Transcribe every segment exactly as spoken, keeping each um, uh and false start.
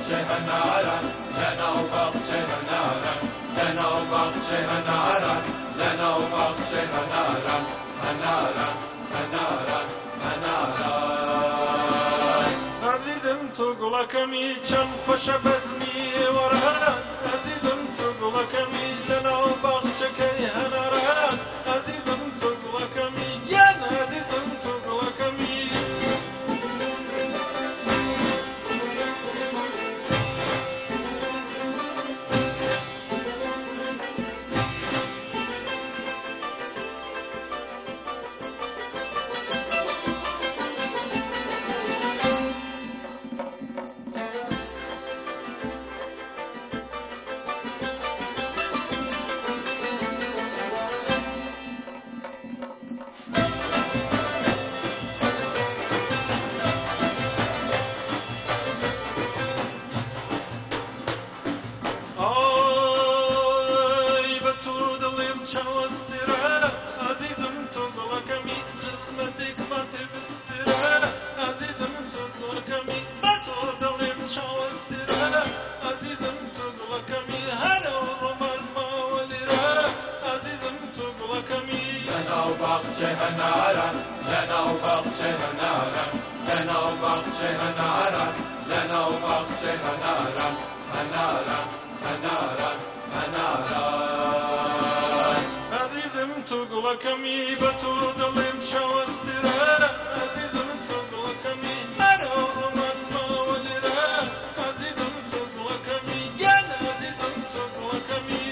بخشها نارا لنا وبخشها نارا لنا وبخشها نارا لنا وبخشها نارا نارا نارا نارا عزيزم تقلكمي چند خوش بزمی ورهان عزيزم تقلكمي لنا وبخشكي هنارا عزيزم تقلكمي يا عزيزم تقلكمي وبخشها نارا لنا وبخشها نارا لنا وبخشها نارا لنا وبخشها نارا نارا نارا نارا عزيزم تقلكمي بتود الامشى واسترانا عزيزم تقلكمي انا ورمان ما ولرا عزيزم تقلكمي يا عزيزم تقلكمي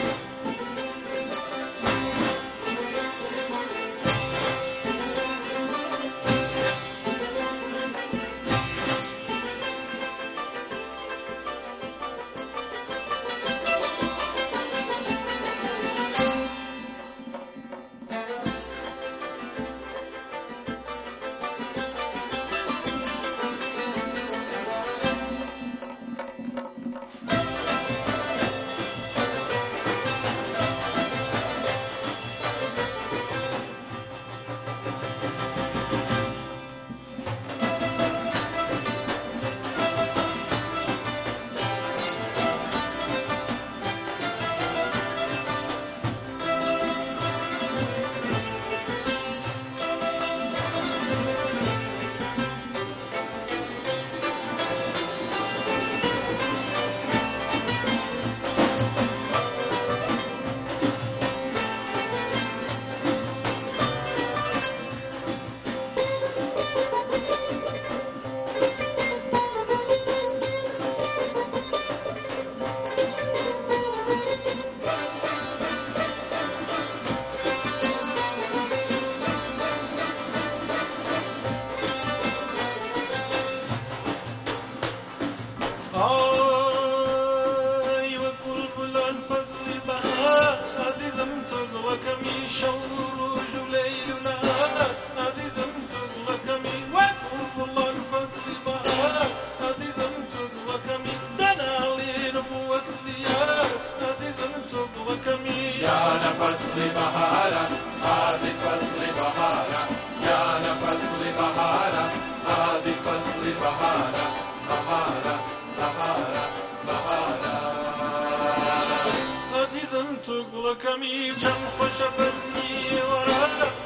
فصل بهارا هذه فصل بهارا يا فصل بهارا هذه فصل بهارا بهارا بهارا بهارا عزيزم تقلكمي چند خوش بزنی ورانا